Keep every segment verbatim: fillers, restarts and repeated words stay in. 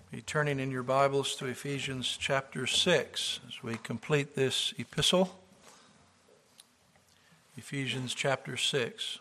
Be turning in your Bibles to Ephesians chapter six as we complete this epistle. Ephesians chapter six,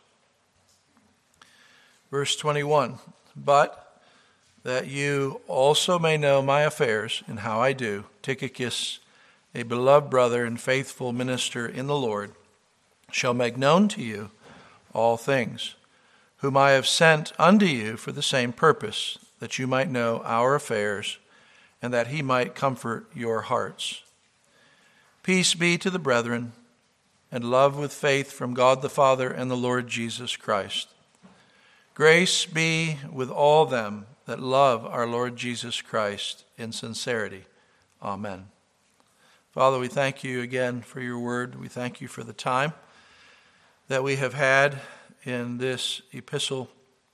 verse twenty-one. But that you also may know my affairs and how I do, Tychicus, a beloved brother and faithful minister in the Lord, shall make known to you all things, whom I have sent unto you for the same purpose, that you might know our affairs, and that he might comfort your hearts. Peace be to the brethren, and love with faith from God the Father and the Lord Jesus Christ. Grace be with all them that love our Lord Jesus Christ in sincerity. Amen. Father, we thank you again for your word. We thank you for the time that we have had in this epistle.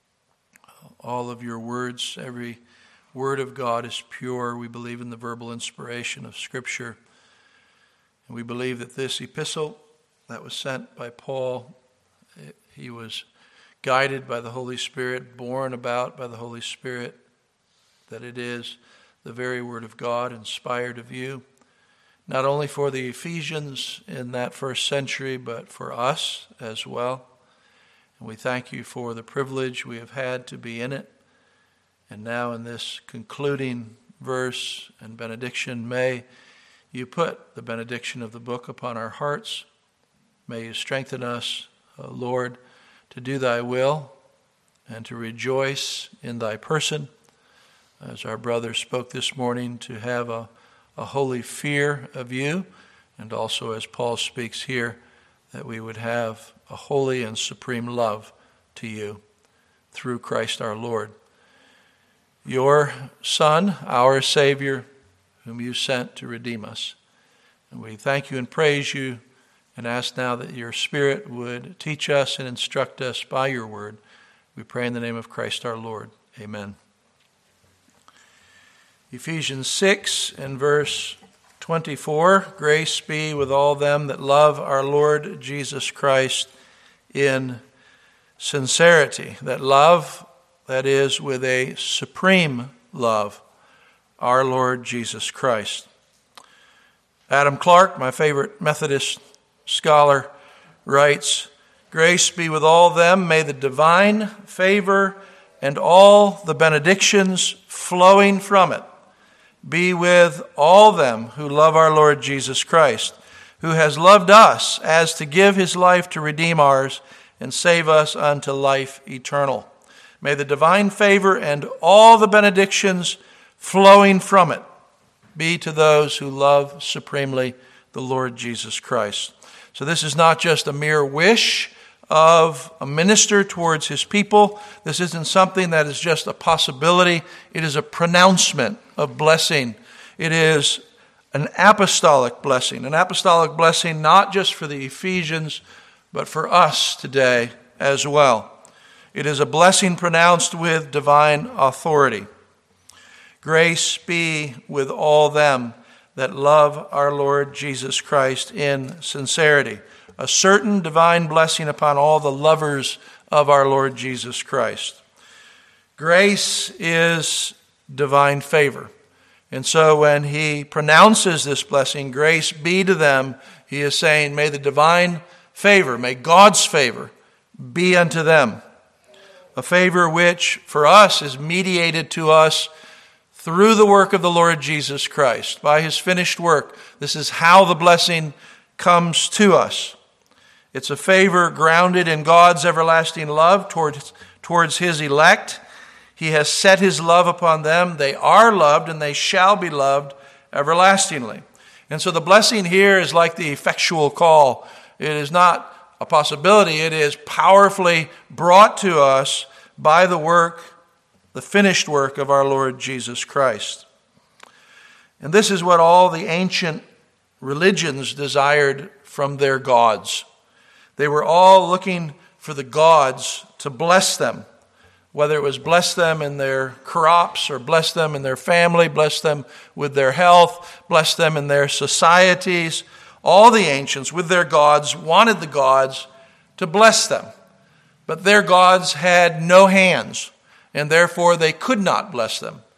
All of your words, every word of God is pure. We believe in the verbal inspiration of Scripture. And we believe that this epistle that was sent by Paul, he was guided by the Holy Spirit, borne about by the Holy Spirit, that it is the very word of God, inspired of you, not only for the Ephesians in that first century, but for us as well. And we thank you for the privilege we have had to be in it. And now in this concluding verse and benediction, may you put the benediction of the book upon our hearts. May you strengthen us, uh, Lord, to do thy will and to rejoice in thy person. As our brother spoke this morning, to have a, a holy fear of you. And also as Paul speaks here, that we would have a holy and supreme love to you through Christ our Lord. Your Son, our Savior, whom you sent to redeem us. And we thank you and praise you and ask now that your Spirit would teach us and instruct us by your word. We pray in the name of Christ our Lord. Amen. Ephesians six and verse twenty-four, grace be with all them that love our Lord Jesus Christ in sincerity. That love, that is, with a supreme love, our Lord Jesus Christ. Adam Clarke, my favorite Methodist scholar, writes, grace be with all them, may the divine favor and all the benedictions flowing from it be with all them who love our Lord Jesus Christ, who has loved us as to give his life to redeem ours and save us unto life eternal. May the divine favor and all the benedictions flowing from it be to those who love supremely the Lord Jesus Christ. So this is not just a mere wish of a minister towards his people. This isn't something that is just a possibility. It is a pronouncement of blessing. It is an apostolic blessing. An apostolic blessing not just for the Ephesians, but for us today as well. It is a blessing pronounced with divine authority. Grace be with all them that love our Lord Jesus Christ in sincerity. A certain divine blessing upon all the lovers of our Lord Jesus Christ. Grace is divine favor. And so when he pronounces this blessing, grace be to them, he is saying, may the divine favor, may God's favor be unto them. A favor which for us is mediated to us through the work of the Lord Jesus Christ. By his finished work, this is how the blessing comes to us. It's a favor grounded in God's everlasting love towards, towards his elect. He has set his love upon them. They are loved and they shall be loved everlastingly. And so the blessing here is like the effectual call. It is not a possibility. It is powerfully brought to us by the work, the finished work of our Lord Jesus Christ. And this is what all the ancient religions desired from their gods. They were all looking for the gods to bless them, whether it was bless them in their crops or bless them in their family, bless them with their health, bless them in their societies. All the ancients with their gods wanted the gods to bless them. But their gods had no hands, and therefore they could not bless them.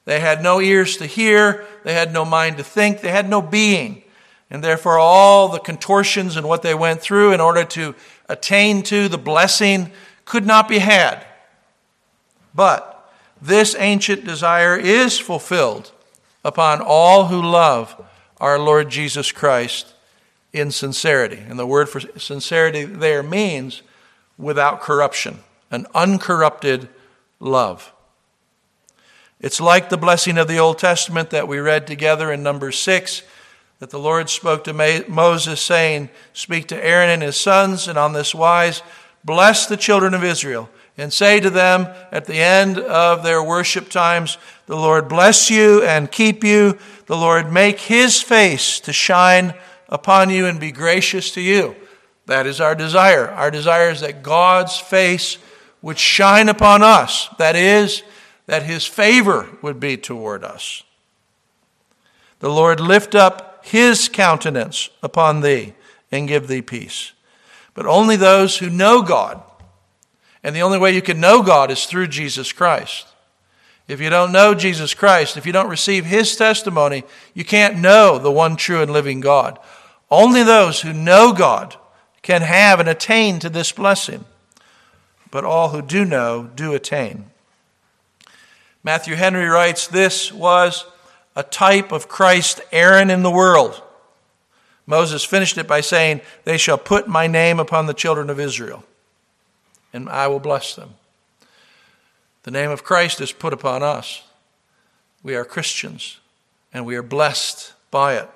They had no ears to hear. They had no mind to think. They had no being. And therefore all the contortions and what they went through in order to attain to the blessing could not be had. But this ancient desire is fulfilled upon all who love our Lord Jesus Christ in sincerity. And the word for sincerity there means without corruption, an uncorrupted love. It's like the blessing of the Old Testament that we read together in Numbers six, that the Lord spoke to Moses, saying, "Speak to Aaron and his sons, and on this wise bless the children of Israel, and say to them at the end of their worship times, the Lord bless you and keep you. The Lord make his face to shine upon you and be gracious to you." That is our desire. Our desire is that God's face would shine upon us. That is, that his favor would be toward us. The Lord lift up his countenance upon thee and give thee peace. But only those who know God, and the only way you can know God is through Jesus Christ. If you don't know Jesus Christ, if you don't receive his testimony, you can't know the one true and living God. Only those who know God can have and attain to this blessing. But all who do know do attain. Matthew Henry writes, this was a type of Christ Aaron in the world. Moses finished it by saying, "They shall put my name upon the children of Israel, and I will bless them." The name of Christ is put upon us. We are Christians, and we are blessed by it.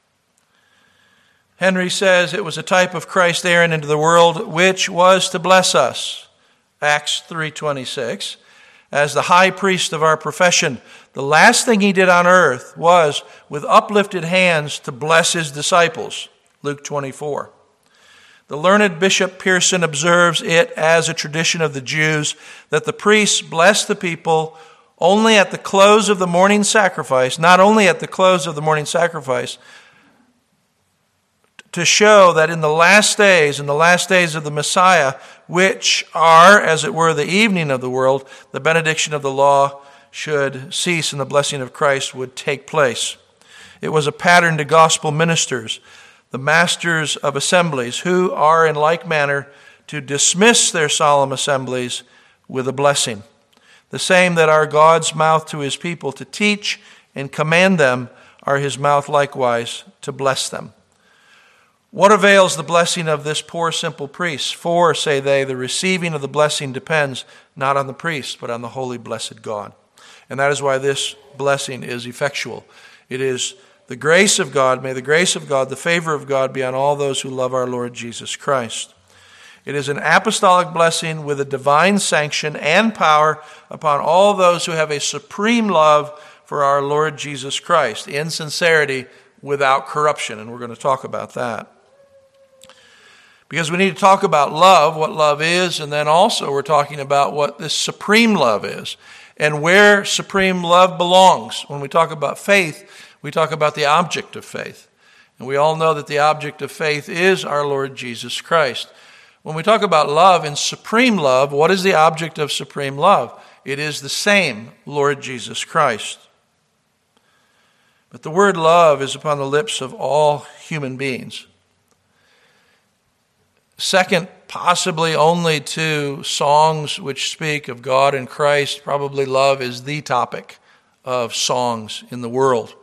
Henry says it was a type of Christ Aaron into the world, which was to bless us. Acts three twenty-six. As the high priest of our profession, the last thing he did on earth was, with uplifted hands, to bless his disciples. Luke twenty-four. The learned Bishop Pearson observes it as a tradition of the Jews that the priests bless the people only at the close of the morning sacrifice, not only at the close of the morning sacrifice, to show that in the last days, in the last days of the Messiah, which are, as it were, the evening of the world, the benediction of the law should cease and the blessing of Christ would take place. It was a pattern to gospel ministers, the masters of assemblies, who are in like manner to dismiss their solemn assemblies with a blessing. The same that are God's mouth to his people to teach and command them are his mouth likewise to bless them. What avails the blessing of this poor simple priest? For, say they, the receiving of the blessing depends not on the priest, but on the holy blessed God. And that is why this blessing is effectual. It is the grace of God, may the grace of God, the favor of God be on all those who love our Lord Jesus Christ. It is an apostolic blessing with a divine sanction and power upon all those who have a supreme love for our Lord Jesus Christ, in sincerity, without corruption. And we're going to talk about that. Because we need to talk about love, what love is, and then also we're talking about what this supreme love is and where supreme love belongs. When we talk about faith, we talk about the object of faith. And we all know that the object of faith is our Lord Jesus Christ. When we talk about love and supreme love, what is the object of supreme love? It is the same Lord Jesus Christ. But the word love is upon the lips of all human beings. Second, possibly only to songs which speak of God and Christ, probably love is the topic of songs in the world.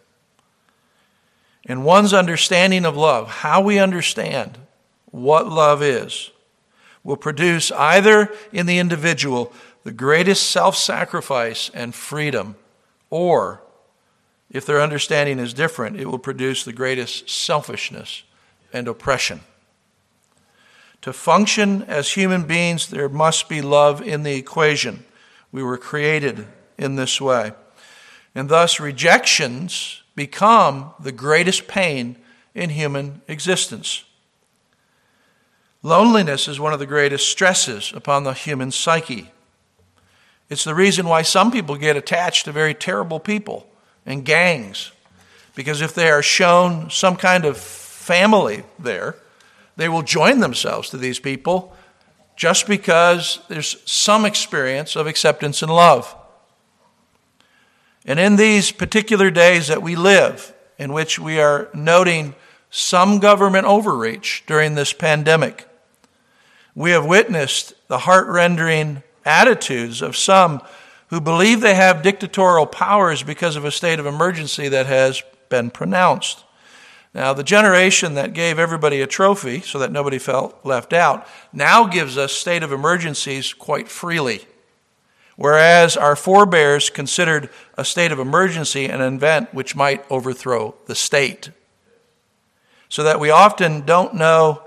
And one's understanding of love, how we understand what love is, will produce either in the individual the greatest self-sacrifice and freedom, or, if their understanding is different, it will produce the greatest selfishness and oppression. To function as human beings, there must be love in the equation. We were created in this way. And thus, rejections become the greatest pain in human existence. Loneliness is one of the greatest stresses upon the human psyche. It's the reason why some people get attached to very terrible people and gangs. Because if they are shown some kind of family there, they will join themselves to these people just because there's some experience of acceptance and love. And in these particular days that we live, in which we are noting some government overreach during this pandemic, we have witnessed the heart-rending attitudes of some who believe they have dictatorial powers because of a state of emergency that has been pronounced. Now, the generation that gave everybody a trophy so that nobody felt left out now gives us state of emergencies quite freely, whereas our forebears considered a state of emergency an event which might overthrow the state. So that we often don't know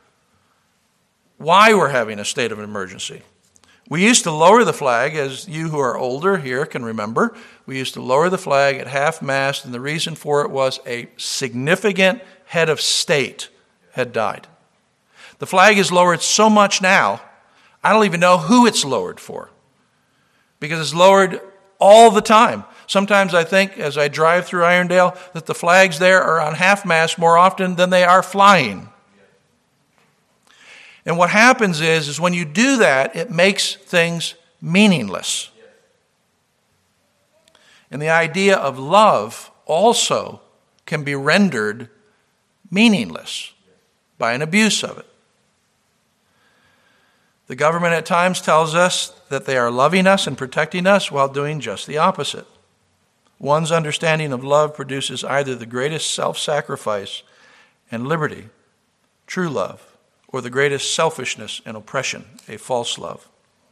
why we're having a state of emergency. We used to lower the flag, as you who are older here can remember. We used to lower the flag at half-mast, and the reason for it was a significant head of state had died. The flag is lowered so much now, I don't even know who it's lowered for, because it's lowered all the time. Sometimes I think, as I drive through Irondale, that the flags there are on half-mast more often than they are flying. And what happens is, is when you do that, it makes things meaningless. And the idea of love also can be rendered meaningless by an abuse of it. The government at times tells us that they are loving us and protecting us while doing just the opposite. One's understanding of love produces either the greatest self-sacrifice and liberty, true love, or the greatest selfishness and oppression, a false love.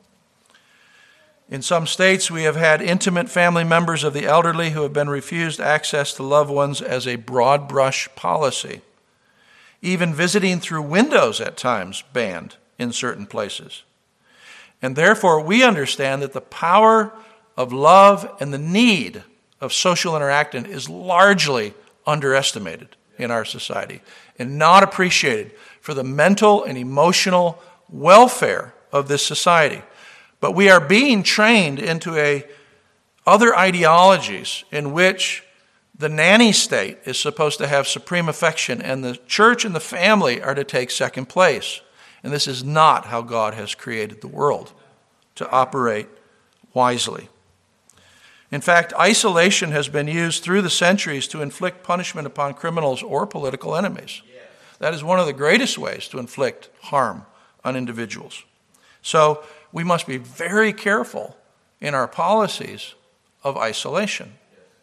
In some states, we have had intimate family members of the elderly who have been refused access to loved ones as a broad brush policy. Even visiting through windows at times banned in certain places. And therefore, we understand that the power of love and the need of social interaction is largely underestimated in our society and not appreciated for the mental and emotional welfare of this society. But we are being trained into a other ideologies in which the nanny state is supposed to have supreme affection and the church and the family are to take second place. And this is not how God has created the world to operate wisely. In fact, isolation has been used through the centuries to inflict punishment upon criminals or political enemies. That is one of the greatest ways to inflict harm on individuals. So we must be very careful in our policies of isolation.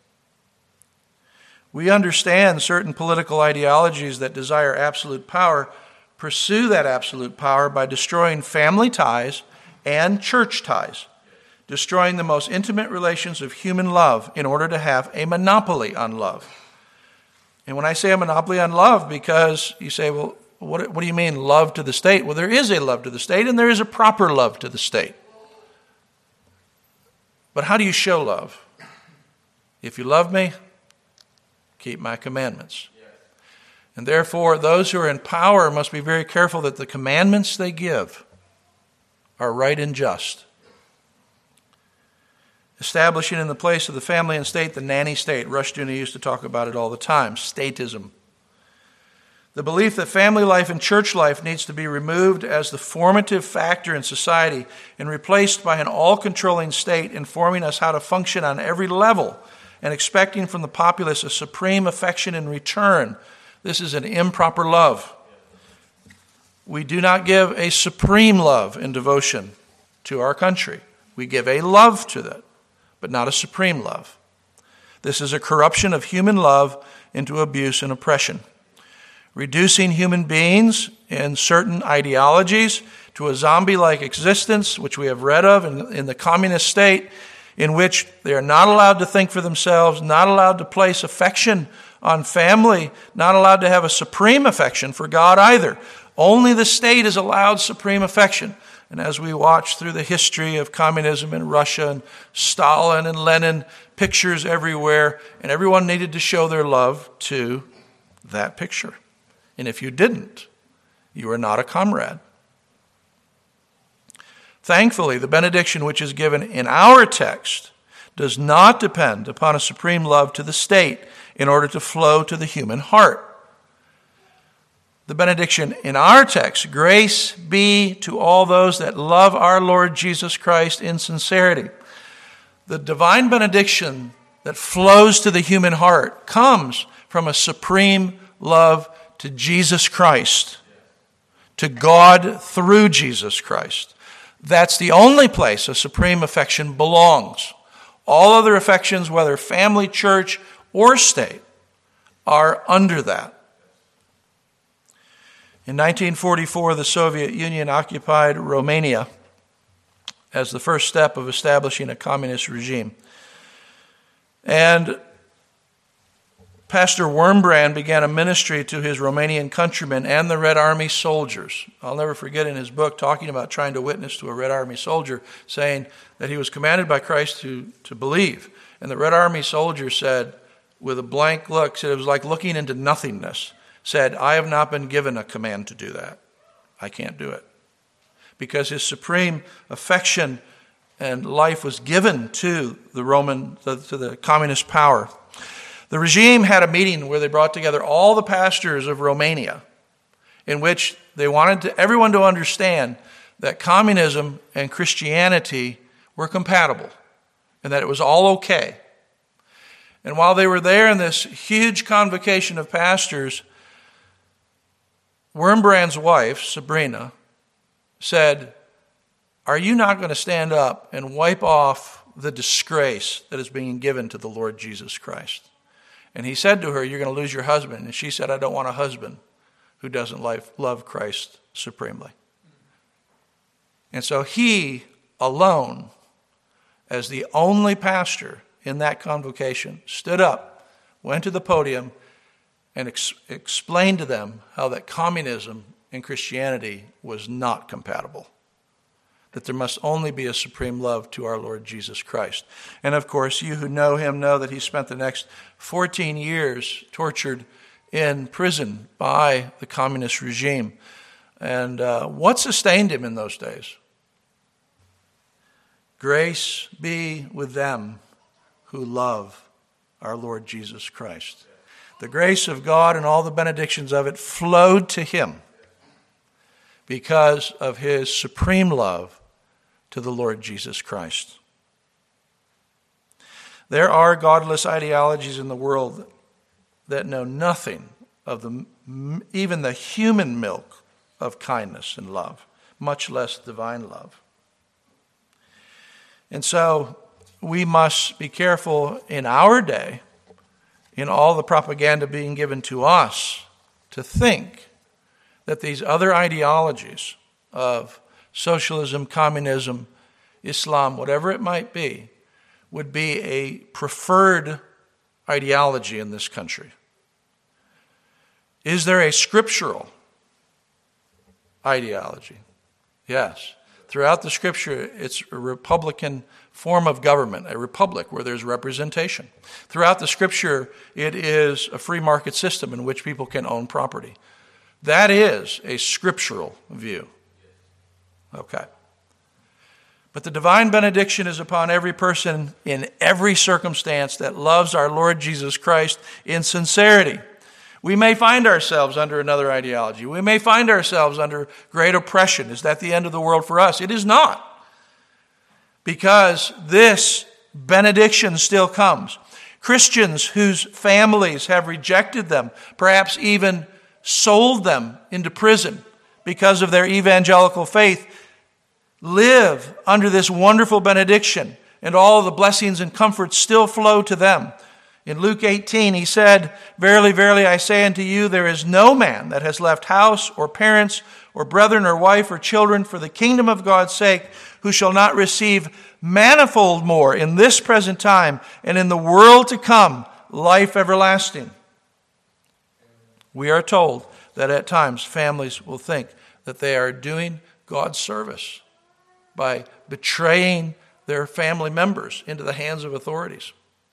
We understand certain political ideologies that desire absolute power pursue that absolute power by destroying family ties and church ties, destroying the most intimate relations of human love in order to have a monopoly on love. And when I say a monopoly on love, because you say, well, what, what do you mean love to the state? Well, there is a love to the state and there is a proper love to the state. But how do you show love? If you love me, keep my commandments. And therefore, those who are in power must be very careful that the commandments they give are right and just. Establishing in the place of the family and state the nanny state. Rushdoony used to talk about it all the time, statism. The belief that family life and church life needs to be removed as the formative factor in society and replaced by an all-controlling state informing us how to function on every level and expecting from the populace a supreme affection in return. This is an improper love. We do not give a supreme love and devotion to our country. We give a love to that, but not a supreme love. This is a corruption of human love into abuse and oppression. Reducing human beings in certain ideologies to a zombie-like existence, which we have read of in, in the communist state, in which they are not allowed to think for themselves, not allowed to place affection on family, not allowed to have a supreme affection for God either. Only the state is allowed supreme affection. And as we watch through the history of communism in Russia and Stalin and Lenin, pictures everywhere, and everyone needed to show their love to that picture. And if you didn't, you are not a comrade. Thankfully, the benediction which is given in our text does not depend upon a supreme love to the state in order to flow to the human heart. The benediction in our text, grace be to all those that love our Lord Jesus Christ in sincerity. The divine benediction that flows to the human heart comes from a supreme love to Jesus Christ, to God through Jesus Christ. That's the only place a supreme affection belongs. All other affections, whether family, church, or state, are under that. In nineteen forty-four, the Soviet Union occupied Romania as the first step of establishing a communist regime. And Pastor Wurmbrand began a ministry to his Romanian countrymen and the Red Army soldiers. I'll never forget in his book talking about trying to witness to a Red Army soldier, saying that he was commanded by Christ to, to believe. And the Red Army soldier said, with a blank look, said it was like looking into nothingness, said, I have not been given a command to do that. I can't do it. Because his supreme affection and life was given to the Roman, to the communist power. The regime had a meeting where they brought together all the pastors of Romania, in which they wanted to, everyone to understand that communism and Christianity were compatible and that it was all okay. And while they were there in this huge convocation of pastors, Wurmbrand's wife, Sabrina, said, are you not going to stand up and wipe off the disgrace that is being given to the Lord Jesus Christ? And he said to her, you're going to lose your husband. And she said, I don't want a husband who doesn't love Christ supremely. And so he alone, as the only pastor in that convocation, stood up, went to the podium, and ex- explained to them how that communism and Christianity was not compatible. That there must only be a supreme love to our Lord Jesus Christ. And of course, you who know him know that he spent the next fourteen years tortured in prison by the communist regime. And uh, what sustained him in those days? Grace be with them who love our Lord Jesus Christ. The grace of God and all the benedictions of it flowed to him because of his supreme love to the Lord Jesus Christ. There are godless ideologies in the world that know nothing of the, even the human milk of kindness and love, much less divine love. And so we must be careful in our day, in all the propaganda being given to us, to think that these other ideologies of socialism, communism, Islam, whatever it might be, would be a preferred ideology in this country. Is there a scriptural ideology? Yes. Throughout the scripture, it's a republican form of government, a republic where there's representation. Throughout the scripture, it is a free market system in which people can own property. That is a scriptural view. Okay. But the divine benediction is upon every person in every circumstance that loves our Lord Jesus Christ in sincerity. We may find ourselves under another ideology. We may find ourselves under great oppression. Is that the end of the world for us? It is not. Because this benediction still comes. Christians whose families have rejected them, perhaps even sold them into prison because of their evangelical faith, live under this wonderful benediction, and all the blessings and comforts still flow to them. In Luke eighteen, he said, verily, verily, I say unto you, there is no man that has left house or parents or brethren or wife or children for the kingdom of God's sake, who shall not receive manifold more in this present time and in the world to come, life everlasting. We are told that at times families will think that they are doing God's service by betraying their family members into the hands of authorities.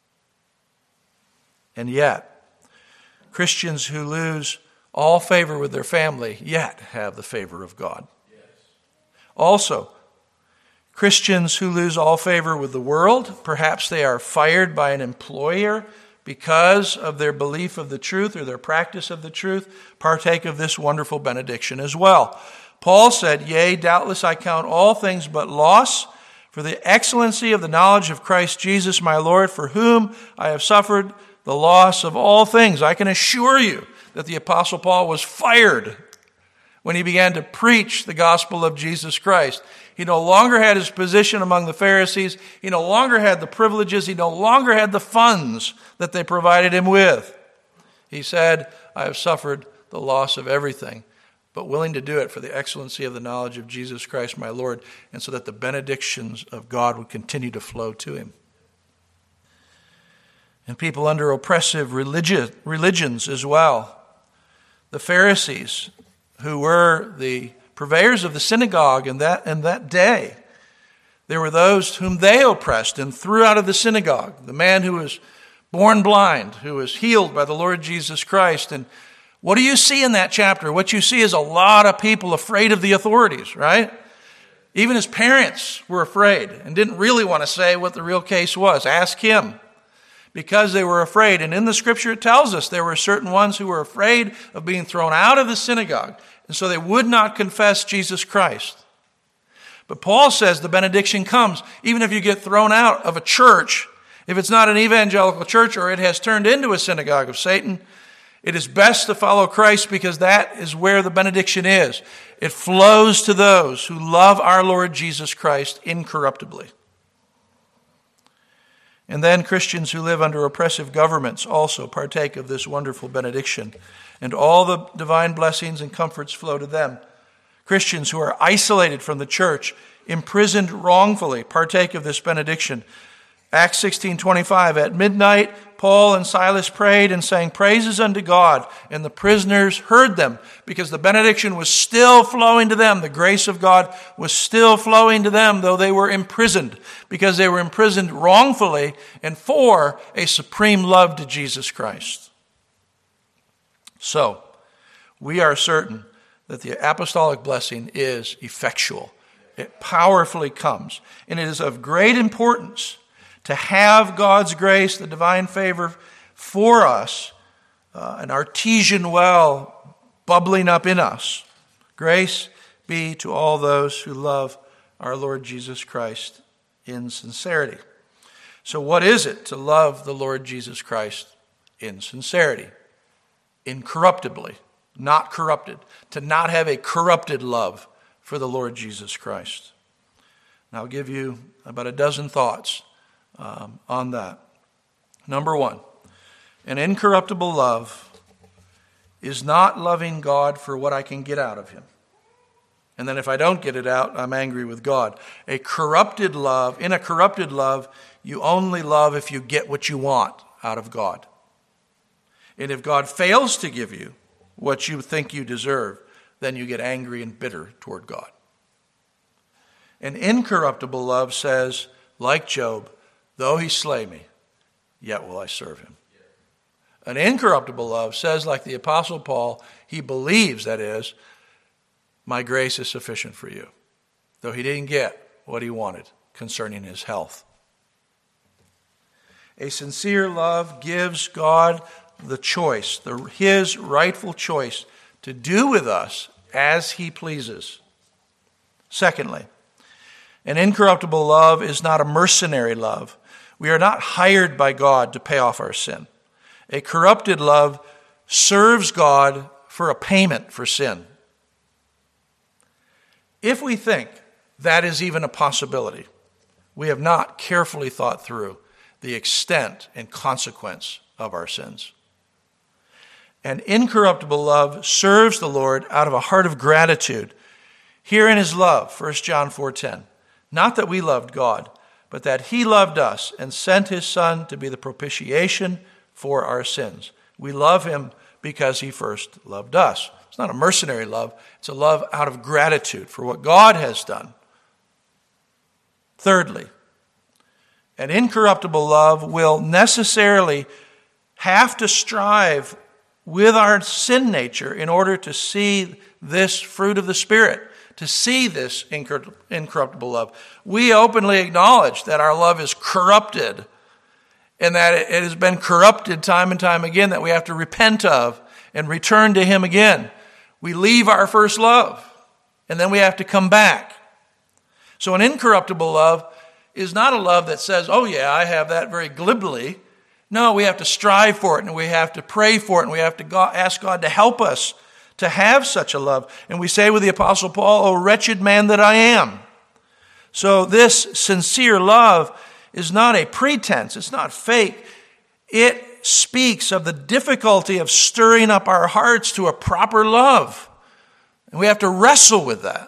And yet, Christians who lose all favor with their family yet have the favor of God. Yes. Also, Christians who lose all favor with the world, perhaps they are fired by an employer because of their belief of the truth or their practice of the truth, partake of this wonderful benediction as well. Paul said, yea, doubtless I count all things but loss For the excellency of the knowledge of Christ Jesus my Lord, for whom I have suffered the loss of all things. I can assure you that the Apostle Paul was fired when he began to preach the gospel of Jesus Christ. He no longer had his position among the Pharisees. He no longer had the privileges. He no longer had the funds that they provided him with. He said, I have suffered the loss of everything, but willing to do it for the excellency of the knowledge of Jesus Christ my Lord, and so that the benedictions of God would continue to flow to him. And people under oppressive religi- religions as well. The Pharisees, who were the purveyors of the synagogue in that, in that day, there were those whom they oppressed and threw out of the synagogue. The man who was born blind, who was healed by the Lord Jesus Christ. And what do you see in that chapter? What you see is a lot of people afraid of the authorities, right? Even his parents were afraid and didn't really want to say what the real case was. Ask him. Because they were afraid. And in the scripture it tells us there were certain ones who were afraid of being thrown out of the synagogue. And so they would not confess Jesus Christ. But Paul says the benediction comes even if you get thrown out of a church. If it's not an evangelical church or it has turned into a synagogue of Satan, it is best to follow Christ because that is where the benediction is. It flows to those who love our Lord Jesus Christ incorruptibly. And then Christians who live under oppressive governments also partake of this wonderful benediction, and all the divine blessings and comforts flow to them. Christians who are isolated from the church, imprisoned wrongfully, partake of this benediction. Acts sixteen twenty-five, at midnight, Paul and Silas prayed and sang praises unto God, and the prisoners heard them, because the benediction was still flowing to them. The grace of God was still flowing to them, though they were imprisoned, because they were imprisoned wrongfully and for a supreme love to Jesus Christ. So, we are certain that the apostolic blessing is effectual. It powerfully comes, and it is of great importance to have God's grace, the divine favor for us, uh, an artesian well bubbling up in us. Grace be to all those who love our Lord Jesus Christ in sincerity. So what is it to love the Lord Jesus Christ in sincerity? Incorruptibly, not corrupted. To not have a corrupted love for the Lord Jesus Christ. And I'll give you about a dozen thoughts Um, on that. Number one, an incorruptible love is not loving God for what I can get out of him. And then if I don't get it out, I'm angry with God. A corrupted love, in a corrupted love, you only love if you get what you want out of God. And if God fails to give you what you think you deserve, then you get angry and bitter toward God. An incorruptible love says, like Job, though he slay me, yet will I serve him. An incorruptible love says, like the Apostle Paul, he believes, that is, my grace is sufficient for you, though he didn't get what he wanted concerning his health. A sincere love gives God the choice, the, his rightful choice, to do with us as he pleases. Secondly, an incorruptible love is not a mercenary love. We are not hired by God to pay off our sin. A corrupted love serves God for a payment for sin. If we think that is even a possibility, we have not carefully thought through the extent and consequence of our sins. An incorruptible love serves the Lord out of a heart of gratitude. Here in his love, First John four ten, not that we loved God, but that he loved us and sent his Son to be the propitiation for our sins. We love him because he first loved us. It's not a mercenary love. It's a love out of gratitude for what God has done. Thirdly, an incorruptible love will necessarily have to strive with our sin nature in order to see this fruit of the Spirit, to see this incorruptible love. We openly acknowledge that our love is corrupted and that it has been corrupted time and time again, that we have to repent of and return to him again. We leave our first love and then we have to come back. So an incorruptible love is not a love that says, oh yeah, I have that very glibly. No, we have to strive for it, and we have to pray for it, and we have to God, ask God to help us to have such a love. And we say with the Apostle Paul, oh wretched man that I am. So this sincere love is not a pretense. It's not fake. It speaks of the difficulty of stirring up our hearts to a proper love. And we have to wrestle with that.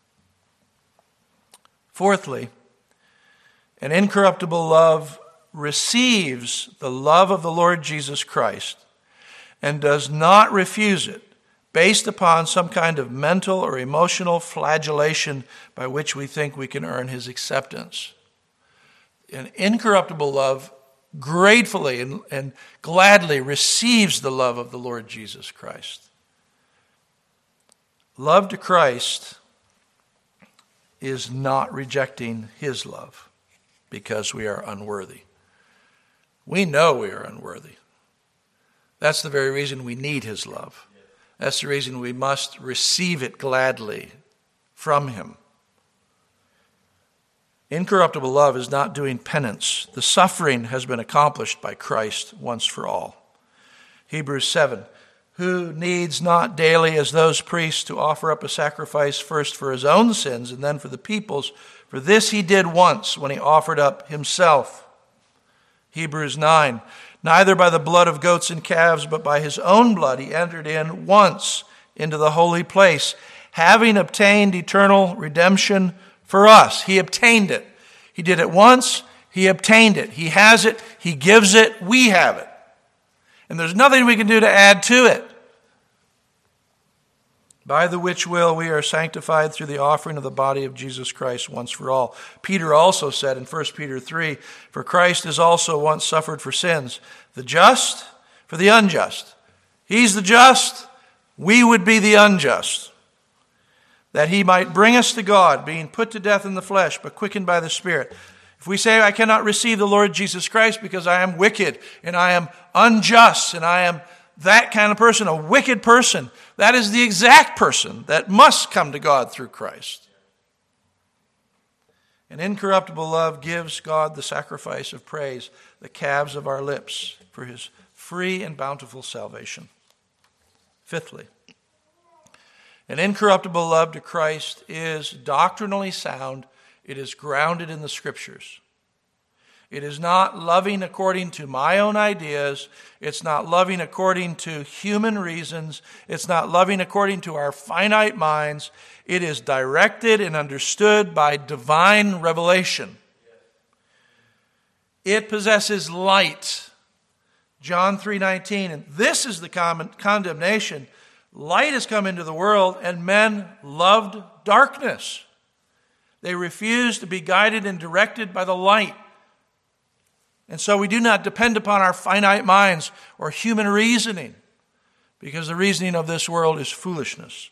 Fourthly, an incorruptible love receives the love of the Lord Jesus Christ and does not refuse it based upon some kind of mental or emotional flagellation by which we think we can earn his acceptance. An incorruptible love gratefully and, and gladly receives the love of the Lord Jesus Christ. Love to Christ is not rejecting his love because we are unworthy. We know we are unworthy. That's the very reason we need his love. That's the reason we must receive it gladly from him. Incorruptible love is not doing penance. The suffering has been accomplished by Christ once for all. Hebrews seven, who needs not daily as those priests to offer up a sacrifice first for his own sins and then for the people's, for this he did once when he offered up himself. Hebrews nine, neither by the blood of goats and calves, but by his own blood he entered in once into the holy place, having obtained eternal redemption for us. He obtained it. He did it once. He obtained it. He has it. He gives it. We have it. And there's nothing we can do to add to it. By the which will we are sanctified through the offering of the body of Jesus Christ once for all. Peter also said in First Peter three, for Christ has also once suffered for sins, the just for the unjust. He's the just, we would be the unjust. That he might bring us to God, being put to death in the flesh, but quickened by the Spirit. If we say, I cannot receive the Lord Jesus Christ because I am wicked, and I am unjust, and I am that kind of person, a wicked person, that is the exact person that must come to God through Christ. An incorruptible love gives God the sacrifice of praise, the calves of our lips, for his free and bountiful salvation. Fifthly, an incorruptible love to Christ is doctrinally sound. It is grounded in the Scriptures. It is not loving according to my own ideas. It's not loving according to human reasons. It's not loving according to our finite minds. It is directed and understood by divine revelation. It possesses light. John three nineteen, and this is the condemnation. Light has come into the world, and men loved darkness. They refused to be guided and directed by the light. And so we do not depend upon our finite minds or human reasoning, because the reasoning of this world is foolishness.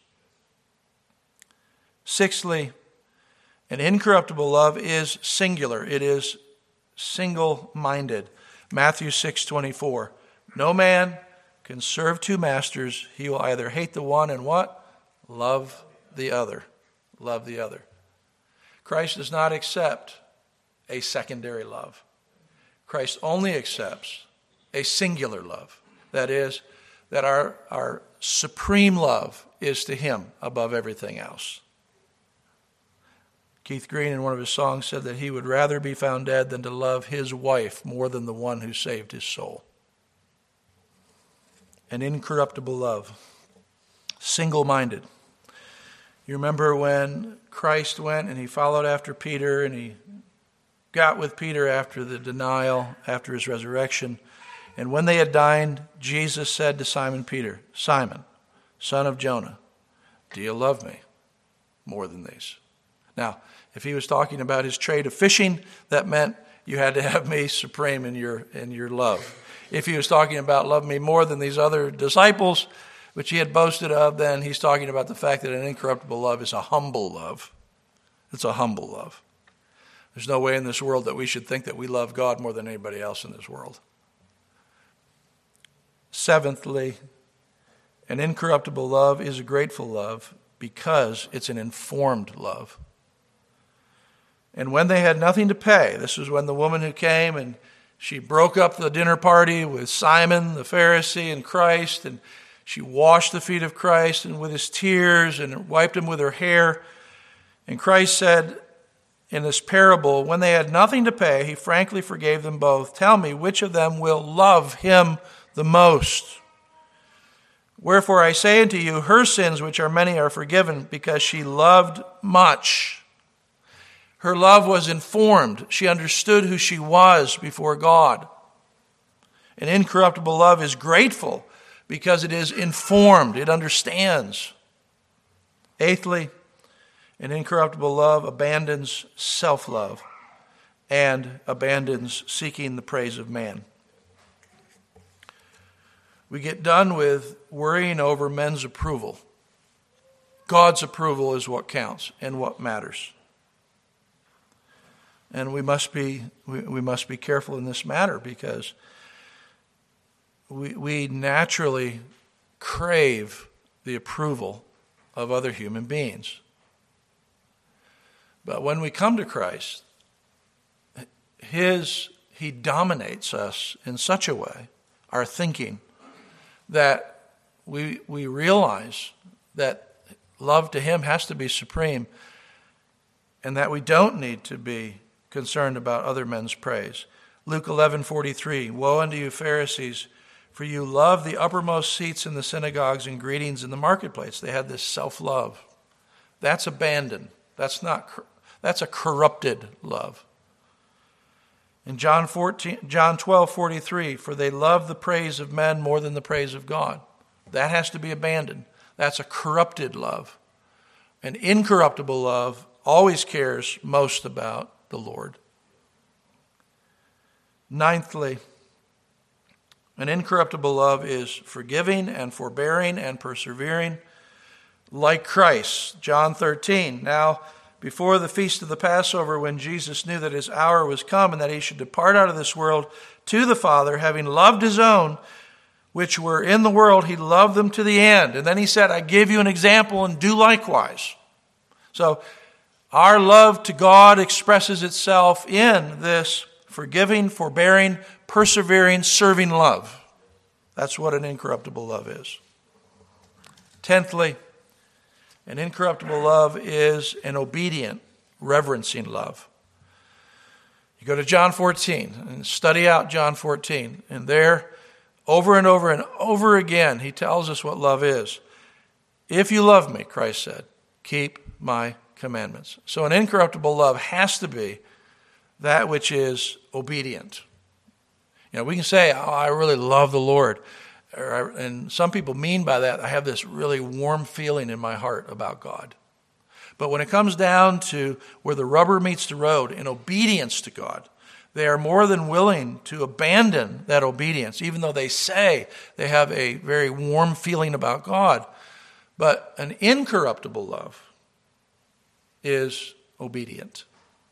Sixthly, an incorruptible love is singular. It is single-minded. Matthew six twenty-four. No man can serve two masters. He will either hate the one and what? Love the other. Love the other. Christ does not accept a secondary love. Christ only accepts a singular love. That is, that our, our supreme love is to him above everything else. Keith Green in one of his songs said that he would rather be found dead than to love his wife more than the one who saved his soul. An incorruptible love. Single-minded. You remember when Christ went and he followed after Peter and he got with Peter after the denial, after his resurrection. And when they had dined, Jesus said to Simon Peter, Simon, son of Jonah, do you love me more than these? Now, if he was talking about his trade of fishing, that meant you had to have me supreme in your in your love. If he was talking about love me more than these other disciples, which he had boasted of, then he's talking about the fact that an incorruptible love is a humble love. It's a humble love. There's no way in this world that we should think that we love God more than anybody else in this world. Seventhly, an incorruptible love is a grateful love because it's an informed love. And when they had nothing to pay, this was when the woman who came and she broke up the dinner party with Simon the Pharisee and Christ, and she washed the feet of Christ and with his tears and wiped him with her hair. And Christ said in this parable, when they had nothing to pay, he frankly forgave them both. Tell me, which of them will love him the most? Wherefore I say unto you, her sins, which are many, are forgiven, because she loved much. Her love was informed. She understood who she was before God. An incorruptible love is grateful because it is informed. It understands. Eighthly, an incorruptible love abandons self-love and abandons seeking the praise of man. We get done with worrying over men's approval. God's approval is what counts and what matters. And we must be we, we must be careful in this matter, because we we naturally crave the approval of other human beings. But when we come to Christ, his he dominates us in such a way, our thinking, that we we realize that love to him has to be supreme, and that we don't need to be concerned about other men's praise. Luke eleven forty-three, woe unto you Pharisees, for you love the uppermost seats in the synagogues and greetings in the marketplace. They had this self-love. That's abandon. That's not. That's a corrupted love. In John fourteen, John twelve forty-three, for they love the praise of men more than the praise of God. That has to be abandoned. That's a corrupted love. An incorruptible love always cares most about the Lord. Ninthly, an incorruptible love is forgiving and forbearing and persevering like Christ. John thirteen, now before the feast of the Passover, when Jesus knew that his hour was come and that he should depart out of this world to the Father, having loved his own, which were in the world, he loved them to the end. And then he said, I give you an example and do likewise. So our love to God expresses itself in this forgiving, forbearing, persevering, serving love. That's what an incorruptible love is. Tenthly, an incorruptible love is an obedient, reverencing love. You go to John fourteen and study out John fourteen, and there, over and over and over again, he tells us what love is. If you love me, Christ said, keep my commandments. So an incorruptible love has to be that which is obedient. You know, we can say, oh, I really love the Lord. And some people mean by that, I have this really warm feeling in my heart about God. But when it comes down to where the rubber meets the road in obedience to God, they are more than willing to abandon that obedience, even though they say they have a very warm feeling about God. But an incorruptible love is obedient.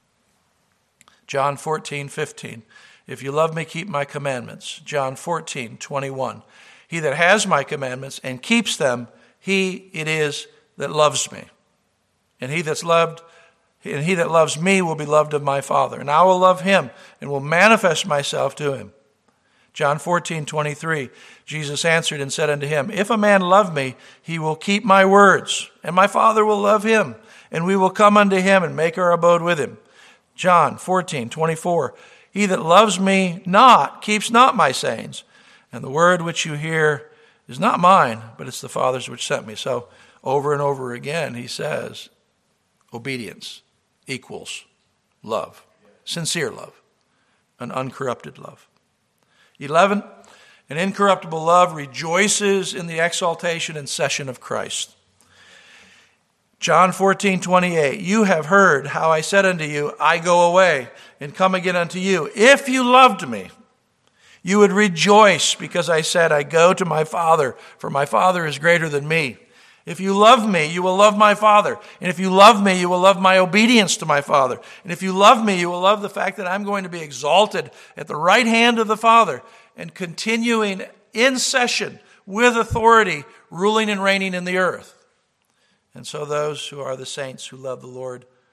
John fourteen fifteen. If you love me, keep my commandments. John fourteen twenty-one. He that has my commandments and keeps them, he it is that loves me. And he that's loved, and he that loves me will be loved of my Father. And I will love him and will manifest myself to him. John fourteen twenty-three. Jesus answered and said unto him, if a man love me, he will keep my words, and my Father will love him, and we will come unto him and make our abode with him. John fourteen twenty-four. He that loves me not keeps not my sayings, and the word which you hear is not mine, but it's the Father's which sent me. So over and over again he says, obedience equals love, sincere love, an uncorrupted love. Eleven, an incorruptible love rejoices in the exaltation and session of Christ. John fourteen twenty-eight, you have heard how I said unto you, I go away and come again unto you. If you loved me, you would rejoice because I said, I go to my Father, for my Father is greater than me. If you love me, you will love my Father. And if you love me, you will love my obedience to my Father. And if you love me, you will love the fact that I'm going to be exalted at the right hand of the Father and continuing in session with authority, ruling and reigning in the earth. And so those who are the saints who love the Lord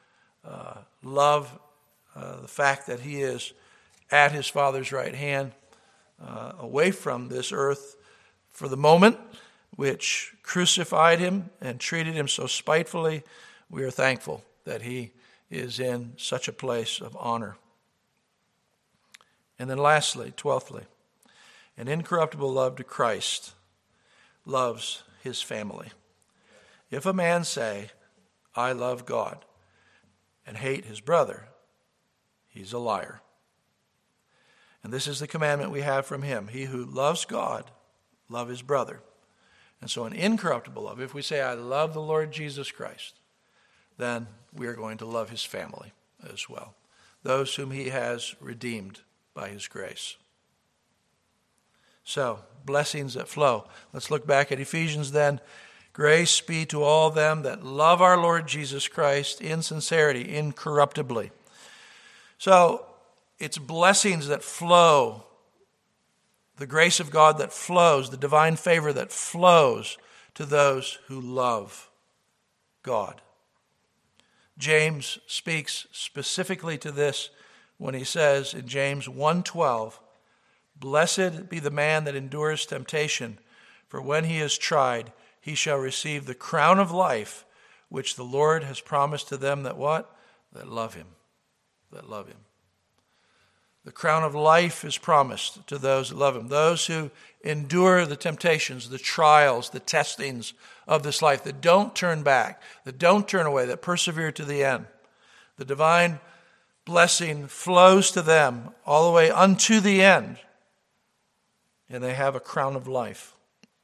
uh, love uh, the fact that he is at his Father's right hand, uh, away from this earth for the moment, which crucified him and treated him so spitefully. We are thankful that he is in such a place of honor. And then lastly, twelfthly, an incorruptible love to Christ loves his family. If a man say, I love God, and hate his brother, he's a liar. And this is the commandment we have from him. He who loves God, love his brother. And so an incorruptible love, if we say, I love the Lord Jesus Christ, then we are going to love his family as well, those whom he has redeemed by his grace. So, blessings that flow. Let's look back at Ephesians then. Grace be to all them that love our Lord Jesus Christ in sincerity, incorruptibly. So, it's blessings that flow, the grace of God that flows, the divine favor that flows to those who love God. James speaks specifically to this when he says in James one twelve, blessed be the man that endures temptation, for when he is tried, he shall receive the crown of life, which the Lord has promised to them that what? That love him. That love him. The crown of life is promised to those that love him. Those who endure the temptations, the trials, the testings of this life, that don't turn back, that don't turn away, that persevere to the end. The divine blessing flows to them all the way unto the end, and they have a crown of life.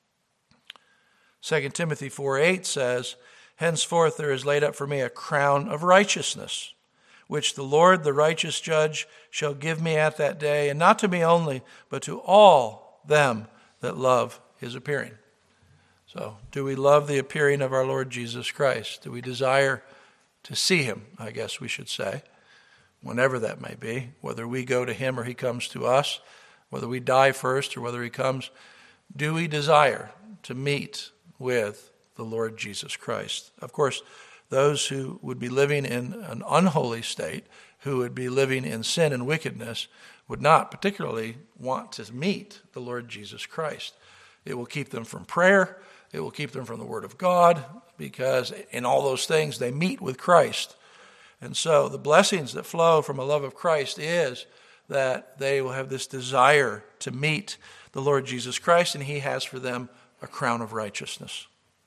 Second Timothy four eight says, henceforth there is laid up for me a crown of righteousness, which the Lord, the righteous judge, shall give me at that day, and not to me only, but to all them that love his appearing. So, do we love the appearing of our Lord Jesus Christ? Do we desire to see him, I guess we should say, whenever that may be, whether we go to him or he comes to us, whether we die first or whether he comes? Do we desire to meet with the Lord Jesus Christ? Of course, those who would be living in an unholy state, who would be living in sin and wickedness, would not particularly want to meet the Lord Jesus Christ. It will keep them from prayer. It will keep them from the Word of God, because in all those things they meet with Christ. And so the blessings that flow from a love of Christ is that they will have this desire to meet the Lord Jesus Christ, and he has for them a crown of righteousness.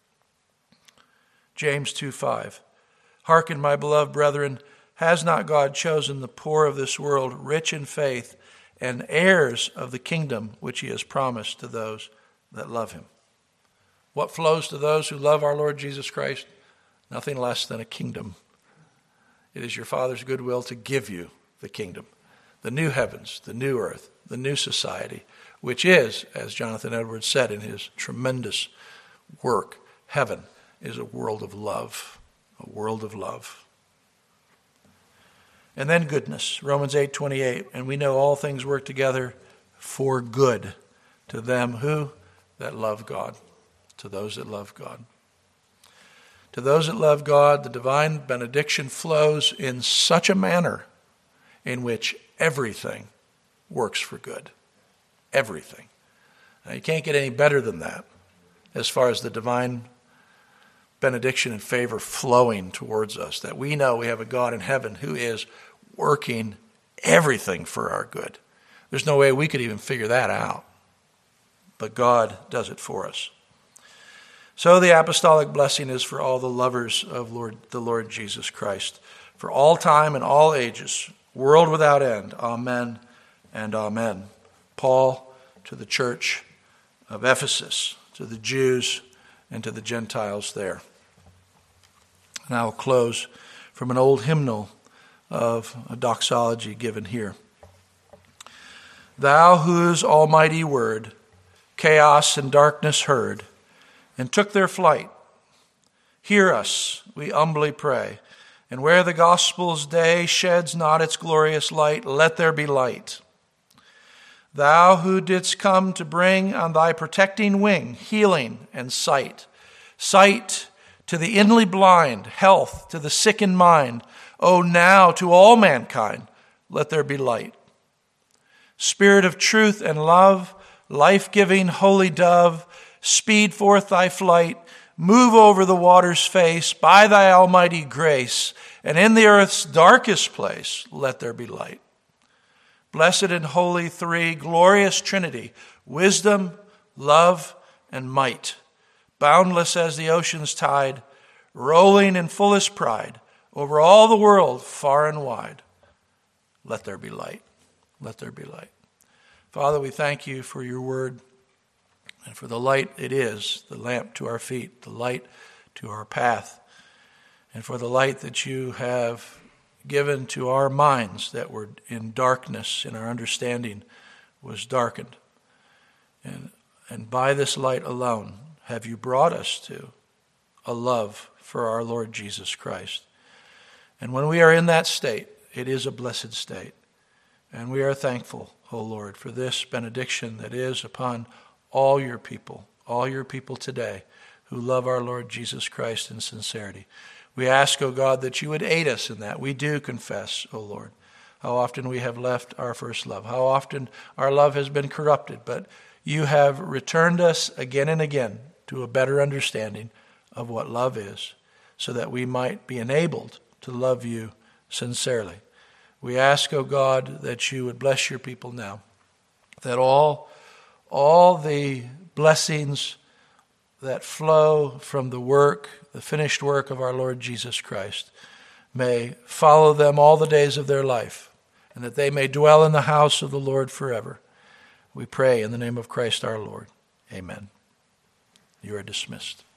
James two five, hearken, my beloved brethren, has not God chosen the poor of this world, rich in faith, and heirs of the kingdom which he has promised to those that love him? What flows to those who love our Lord Jesus Christ? Nothing less than a kingdom. It is your Father's good will to give you the kingdom, the new heavens, the new earth, the new society, which is, as Jonathan Edwards said in his tremendous work, heaven is a world of love, a world of love. And then goodness, Romans eight twenty-eight, and we know all things work together for good to them who that love God, to those that love God. To those that love God, the divine benediction flows in such a manner in which everything works for good. Everything. Now, you can't get any better than that as far as the divine benediction and favor flowing towards us, that we know we have a God in heaven who is working everything for our good. There's no way we could even figure that out, but God does it for us. So the apostolic blessing is for all the lovers of Lord, the Lord Jesus Christ, for all time and all ages, world without end. Amen and amen. Paul to the church of Ephesus, to the Jews and to the Gentiles there. And I will close from an old hymnal of a doxology given here. Thou whose almighty word chaos and darkness heard and took their flight, hear us, we humbly pray. And where the gospel's day sheds not its glorious light, let there be light. Thou who didst come to bring on thy protecting wing healing and sight, sight to the inly blind, health to the sick in mind. O now to all mankind, let there be light. Spirit of truth and love, life-giving holy dove, speed forth thy flight, move over the water's face by thy almighty grace, and in the earth's darkest place, let there be light. Blessed and holy three, glorious Trinity, wisdom, love, and might, boundless as the ocean's tide, rolling in fullest pride over all the world far and wide. Let there be light. Let there be light. Father, we thank you for your word and for the light it is, the lamp to our feet, the light to our path, and for the light that you have given to our minds that were in darkness and our understanding was darkened. And, and by this light alone have you brought us to a love for our Lord Jesus Christ. And when we are in that state, it is a blessed state. And we are thankful, O Lord, for this benediction that is upon all your people, all your people today who love our Lord Jesus Christ in sincerity. We ask, O God, that you would aid us in that. We do confess, O Lord, how often we have left our first love, how often our love has been corrupted, but you have returned us again and again to a better understanding of what love is, so that we might be enabled to love you sincerely. We ask, O God, that you would bless your people now, that all, all the blessings that flow from the work, the finished work of our Lord Jesus Christ, may follow them all the days of their life, and that they may dwell in the house of the Lord forever. We pray in the name of Christ our Lord. Amen. You are dismissed.